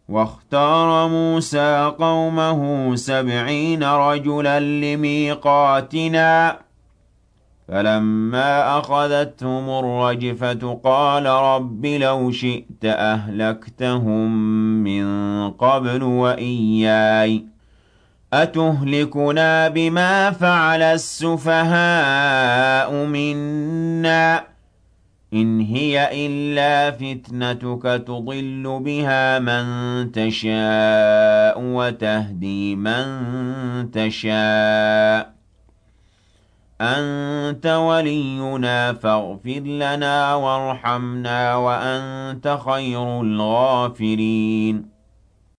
واختار موسى قومه 70 رجلا لميقاتنا فلما أخذتهم الرجفة قال رب لو شئت أهلكتهم من قبل وإياي أتهلكنا بما فعل السفهاء منا إن هي إلا فتنتك تضل بها من تشاء وتهدي من تشاء أنت ولينا فاغفر لنا وارحمنا وأنت خير الغافرين